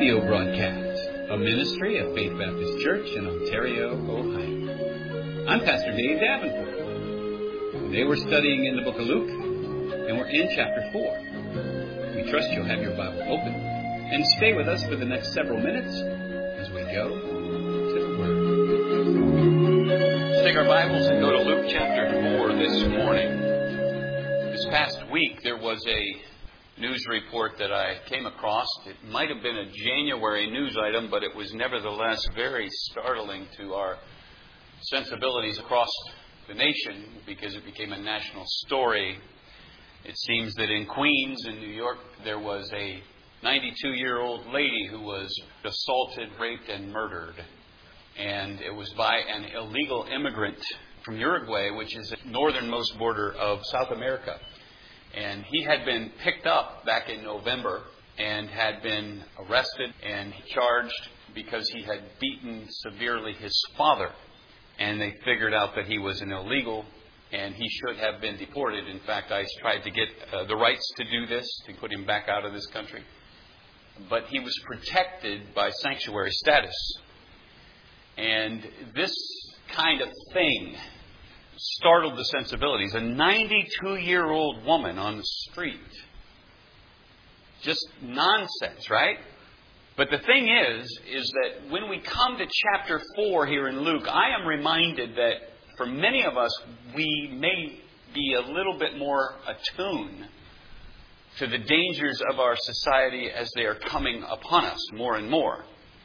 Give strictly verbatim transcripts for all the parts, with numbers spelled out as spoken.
radio broadcast, a ministry of Faith Baptist Church in Ontario, Ohio. I'm Pastor Dave Davenport. Today we're studying in the book of Luke, and we're in chapter four. We trust you'll have your Bible open and stay with us for the next several minutes as we go to the Word. Let's take our Bibles and go to Luke chapter four this morning. This past week there was a news report that I came across. It might have been a January news item, but it was nevertheless very startling to our sensibilities across the nation because it became a national story. It seems that in Queens, in New York, there was a ninety-two-year-old lady who was assaulted, raped, and murdered. And it was by an illegal immigrant from Uruguay, which is the northernmost border of South America. And he had been picked up back in November and had been arrested and charged because he had beaten severely his father. And they figured out that he was an illegal and he should have been deported. In fact, I tried to get uh, the rights to do this, to put him back out of this country. But he was protected by sanctuary status. And this kind of thing startled the sensibilities. A ninety-two-year-old woman on the street. Just nonsense, right? But the thing is, is that when we come to chapter four here in Luke, I am reminded that for many of us, we may be a little bit more attuned to the dangers of our society as they are coming upon us more and more,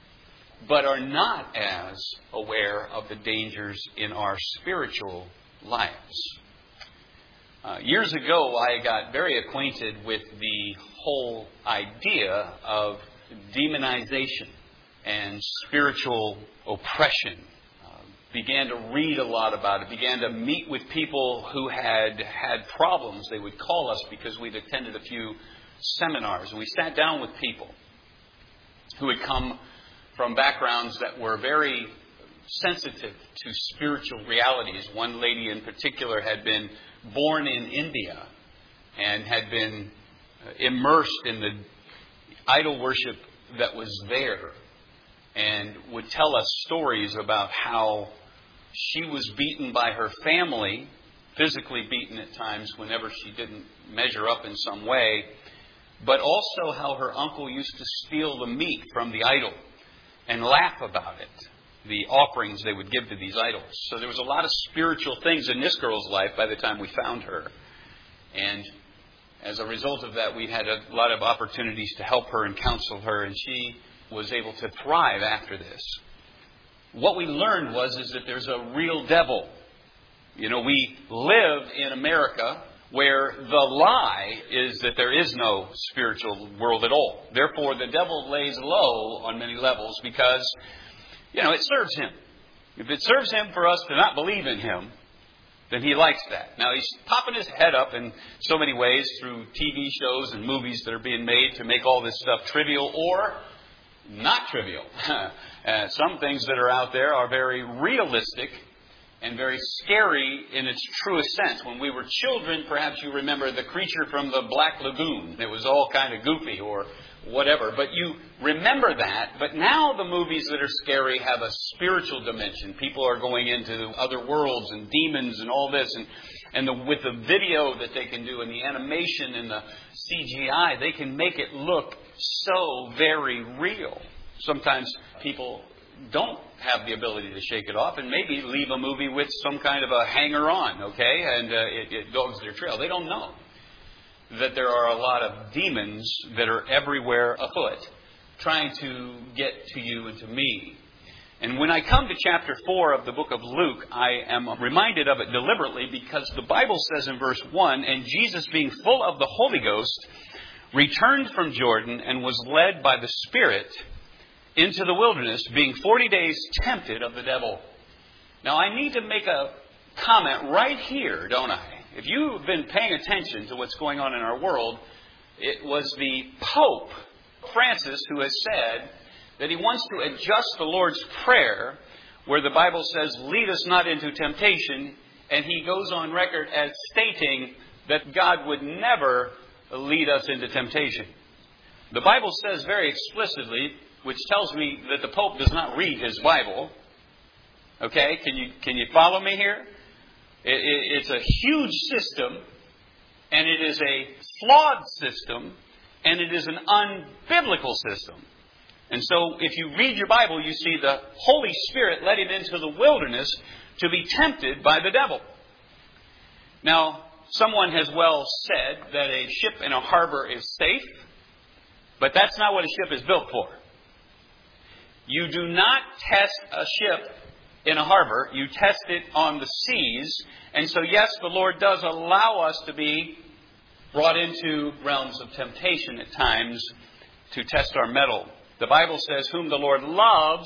but are not as aware of the dangers in our spiritual lives. Uh, years ago, I got very acquainted with the whole idea of demonization and spiritual oppression. Uh, began to read a lot about it. Began to meet with people who had had problems. They would call us because we'd attended a few seminars. And we sat down with people who had come from backgrounds that were very sensitive to spiritual realities. One lady in particular had been born in India and had been immersed in the idol worship that was there, and would tell us stories about how she was beaten by her family, physically beaten at times whenever she didn't measure up in some way, but also how her uncle used to steal the meat from the idol and laugh about it, the offerings they would give to these idols. So there was a lot of spiritual things in this girl's life by the time we found her. And as a result of that, we had a lot of opportunities to help her and counsel her, and she was able to thrive after this. What we learned was is that there's a real devil. You know, we live in America where the lie is that there is no spiritual world at all. Therefore, the devil lays low on many levels because, you know, it serves him. If it serves him for us to not believe in him, then he likes that. Now, he's popping his head up in so many ways through T V shows and movies that are being made to make all this stuff trivial or not trivial. uh, some things that are out there are very realistic and very scary in its truest sense. When we were children, perhaps you remember the creature from the Black Lagoon. It was all kind of goofy or whatever. But you remember that. But now the movies that are scary have a spiritual dimension. People are going into other worlds and demons and all this. And, and the, with the video that they can do and the animation and the C G I, they can make it look so very real. Sometimes people don't have the ability to shake it off and maybe leave a movie with some kind of a hanger-on, okay? And uh, it, it dogs their trail. They don't know that there are a lot of demons that are everywhere afoot trying to get to you and to me. And when I come to chapter four of the book of Luke, I am reminded of it deliberately because the Bible says in verse one, "And Jesus, being full of the Holy Ghost, returned from Jordan and was led by the Spirit into the wilderness, being forty days tempted of the devil." Now, I need to make a comment right here, don't I? If you've been paying attention to what's going on in our world, it was the Pope, Francis, who has said that he wants to adjust the Lord's Prayer, where the Bible says, "Lead us not into temptation," and he goes on record as stating that God would never lead us into temptation. The Bible says very explicitly which tells me that the Pope does not read his Bible. Okay, can you can you follow me here? It, it, it's a huge system, and it is a flawed system, and it is an unbiblical system. And so if you read your Bible, you see the Holy Spirit led him into the wilderness to be tempted by the devil. Now, someone has well said that a ship in a harbor is safe, but that's not what a ship is built for. You do not test a ship in a harbor. You test it on the seas. And so, yes, the Lord does allow us to be brought into realms of temptation at times to test our mettle. The Bible says, whom the Lord loves,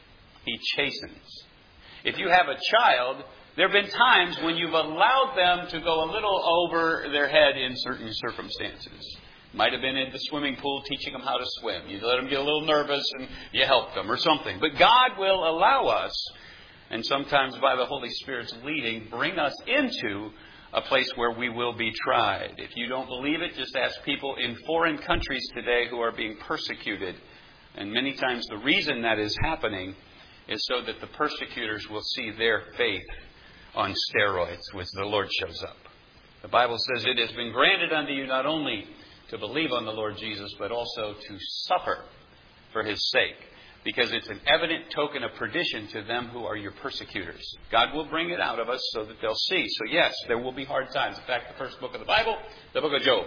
He chastens. If you have a child, there have been times when you've allowed them to go a little over their head in certain circumstances. Might have been in the swimming pool teaching them how to swim. You let them get a little nervous and you help them or something. But God will allow us, and sometimes by the Holy Spirit's leading, bring us into a place where we will be tried. If you don't believe it, just ask people in foreign countries today who are being persecuted. And many times the reason that is happening is so that the persecutors will see their faith on steroids when the Lord shows up. The Bible says it has been granted unto you not only to believe on the Lord Jesus, but also to suffer for His sake, because it's an evident token of perdition to them who are your persecutors. God will bring it out of us so that they'll see. So yes, there will be hard times. In fact, the first book of the Bible, the book of Job.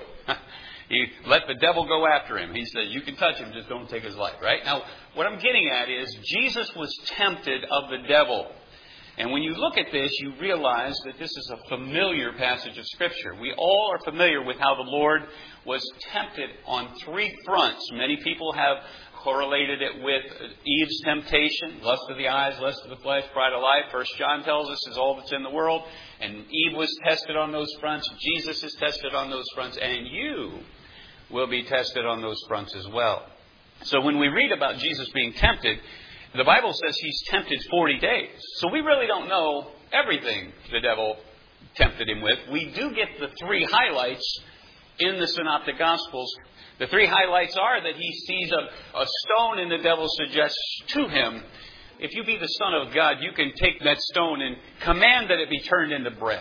He let the devil go after him. He said, you can touch him, just don't take his life, right? Now, what I'm getting at is Jesus was tempted of the devil. And when you look at this, you realize that this is a familiar passage of Scripture. We all are familiar with how the Lord was tempted on three fronts. Many people have correlated it with Eve's temptation, lust of the eyes, lust of the flesh, pride of life. First John tells us is all that's in the world. And Eve was tested on those fronts. Jesus is tested on those fronts. And you will be tested on those fronts as well. So when we read about Jesus being tempted, the Bible says He's tempted forty days. So we really don't know everything the devil tempted Him with. We do get the three highlights in the Synoptic Gospels. The three highlights are that He sees a, a stone, and the devil suggests to Him, if you be the Son of God, you can take that stone and command that it be turned into bread.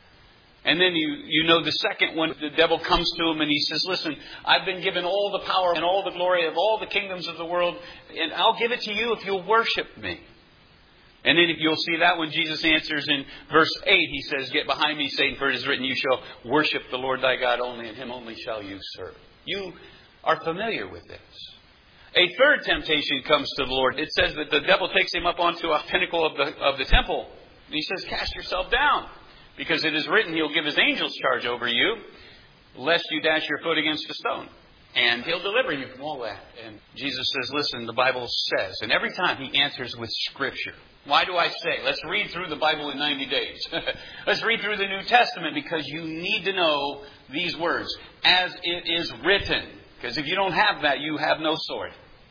And then you, you know the second one, the devil comes to him and he says, listen, I've been given all the power and all the glory of all the kingdoms of the world, and I'll give it to you if you'll worship me. And then if you'll see that when Jesus answers in verse eight, He says, get behind me, Satan, for it is written, you shall worship the Lord thy God only, and Him only shall you serve. You are familiar with this. A third temptation comes to the Lord. It says that the devil takes Him up onto a pinnacle of the, of the temple. And He says, cast yourself down. Because it is written, He'll give His angels charge over you, lest you dash your foot against a stone. And He'll deliver you from all that. And Jesus says, listen, the Bible says. And every time He answers with Scripture. Why do I say? Let's read through the Bible in ninety days. Let's read through the New Testament, because you need to know these words. As it is written. Because if you don't have that, you have no sword.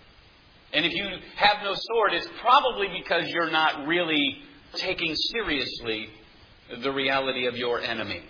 And if you have no sword, it's probably because you're not really taking seriously the reality of your enemy.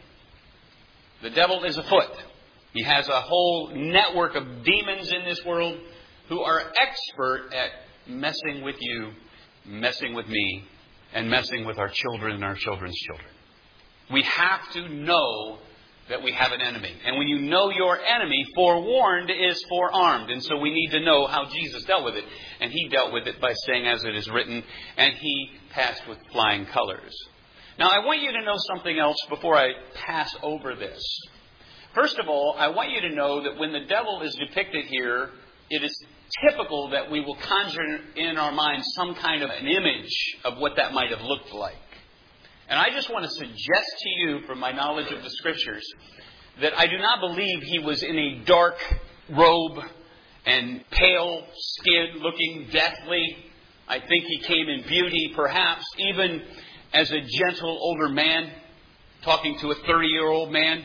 The devil is afoot. He has a whole network of demons in this world who are expert at messing with you, messing with me, and messing with our children and our children's children. We have to know that we have an enemy. And when you know your enemy, forewarned is forearmed. And so we need to know how Jesus dealt with it. And He dealt with it by saying, as it is written, and He passed with flying colors. Now, I want you to know something else before I pass over this. First of all, I want you to know that when the devil is depicted here, it is typical that we will conjure in our minds some kind of an image of what that might have looked like. And I just want to suggest to you, from my knowledge of the Scriptures, that I do not believe He was in a dark robe and pale skin, looking deathly. I think He came in beauty, perhaps even as a gentle older man, talking to a thirty-year-old man.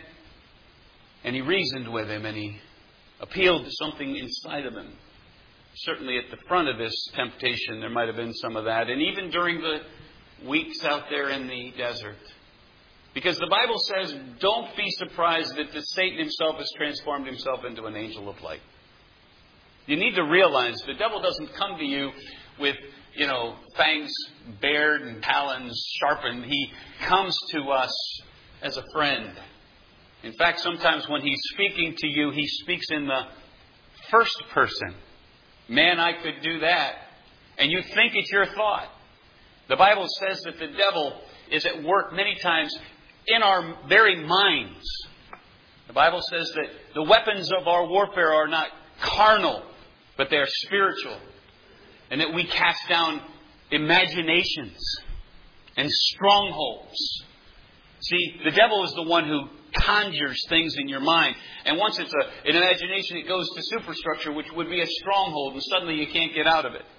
And He reasoned with him, and He appealed to something inside of him. Certainly at the front of this temptation, there might have been some of that. And even during the weeks out there in the desert. Because the Bible says, don't be surprised that the Satan himself has transformed himself into an angel of light. You need to realize the devil doesn't come to you with, you know, fangs bared and talons sharpened. He comes to us as a friend. In fact, sometimes when he's speaking to you, he speaks in the first person. Man, I could do that. And you think it's your thought. The Bible says that the devil is at work many times in our very minds. The Bible says that the weapons of our warfare are not carnal, but they are spiritual. And that we cast down imaginations and strongholds. See, the devil is the one who conjures things in your mind. And once it's a, an imagination, it goes to superstructure, which would be a stronghold, and suddenly you can't get out of it.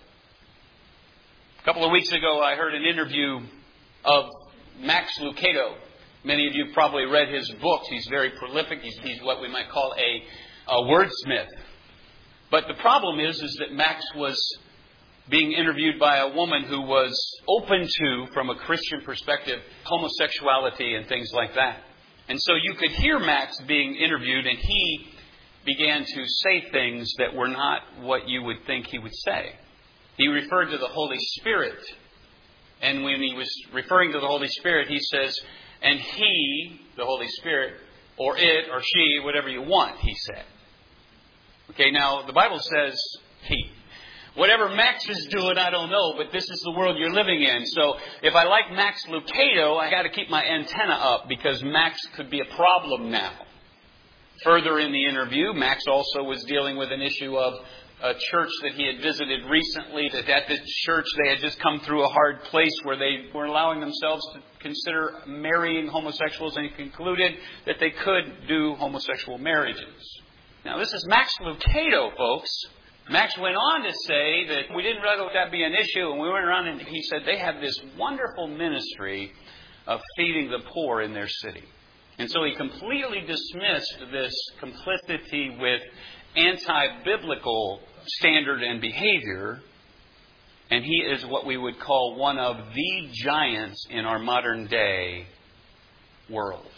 A couple of weeks ago, I heard an interview of Max Lucado. Many of you have probably read his books. He's very prolific. He's, he's what we might call a, a wordsmith. But the problem is, is that Max was being interviewed by a woman who was open to, from a Christian perspective, homosexuality and things like that. And so you could hear Max being interviewed, and he began to say things that were not what you would think he would say. He referred to the Holy Spirit. And when he was referring to the Holy Spirit, he says, and he, the Holy Spirit, or it, or she, whatever you want, he said. Okay, now the Bible says he. Whatever Max is doing, I don't know, but this is the world you're living in. So if I like Max Lucado, I got to keep my antenna up because Max could be a problem now. Further in the interview, Max also was dealing with an issue of a church that he had visited recently. That at this church they had just come through a hard place where they were allowing themselves to consider marrying homosexuals, and he concluded that they could do homosexual marriages. Now this is Max Lucado, folks. Max went on to say that we didn't let that be an issue, and we went around and he said they have this wonderful ministry of feeding the poor in their city. And so he completely dismissed this complicity with anti-biblical standard and behavior, and he is what we would call one of the giants in our modern day world.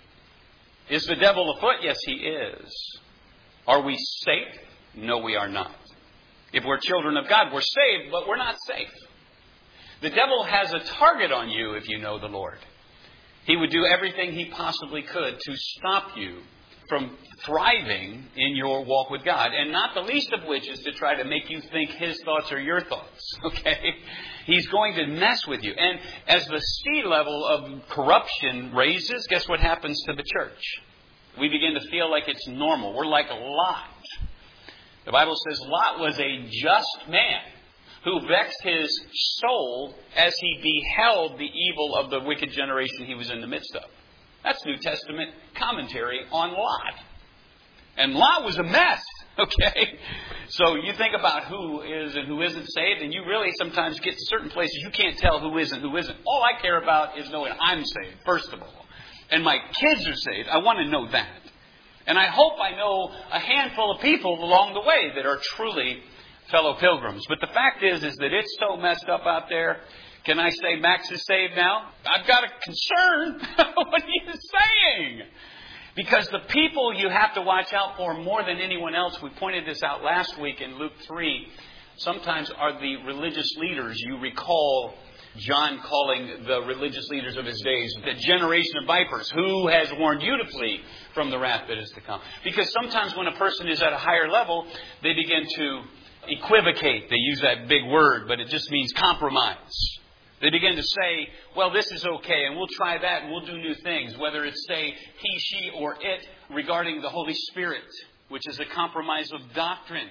Is the devil afoot? Yes, he is. Are we safe? No, we are not. If we're children of God, we're saved, but we're not safe. The devil has a target on you if you know the Lord. He would do everything he possibly could to stop you from thriving in your walk with God. And not the least of which is to try to make you think his thoughts are your thoughts. Okay? He's going to mess with you. And as the sea level of corruption raises, guess what happens to the church? We begin to feel like it's normal. We're like Lot. The Bible says Lot was a just man who vexed his soul as he beheld the evil of the wicked generation he was in the midst of. That's New Testament commentary on Lot. And Lot was a mess, okay? So you think about who is and who isn't saved, and you really sometimes get to certain places you can't tell who is and who isn't. All I care about is knowing I'm saved, first of all. And my kids are saved. I want to know that. And I hope I know a handful of people along the way that are truly fellow pilgrims. But the fact is, is that it's so messed up out there. Can I say Max is saved now? I've got a concern. What are you saying? Because the people you have to watch out for more than anyone else, we pointed this out last week in Luke three, sometimes are the religious leaders. You recall John calling the religious leaders of his days the generation of vipers. Who has warned you to flee from the wrath that is to come? Because sometimes when a person is at a higher level, they begin to equivocate. They use that big word, but it just means compromise. They begin to say, well, this is okay, and we'll try that, and we'll do new things. Whether it's, say, he, she, or it regarding the Holy Spirit, which is a compromise of doctrine.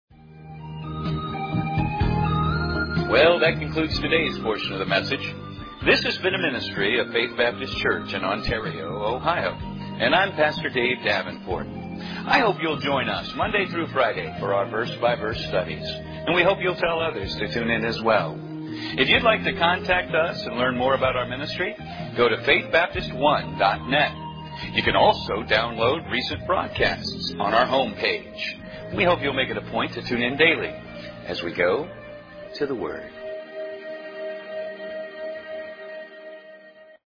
Well, that concludes today's portion of the message. This has been a ministry of Faith Baptist Church in Ontario, Ohio. And I'm Pastor Dave Davenport. I hope you'll join us Monday through Friday for our verse-by-verse studies. And we hope you'll tell others to tune in as well. If you'd like to contact us and learn more about our ministry, go to faith baptist one dot net. You can also download recent broadcasts on our homepage. We hope you'll make it a point to tune in daily as we go to the Word.